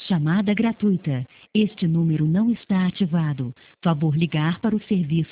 Chamada gratuita. Este número não está ativado. Favor ligar para o serviço